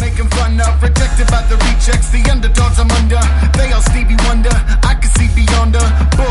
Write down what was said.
making fun of. Rejected by the rejects, the underdogs I'm under. They all Stevie Wonder, I can see beyond her.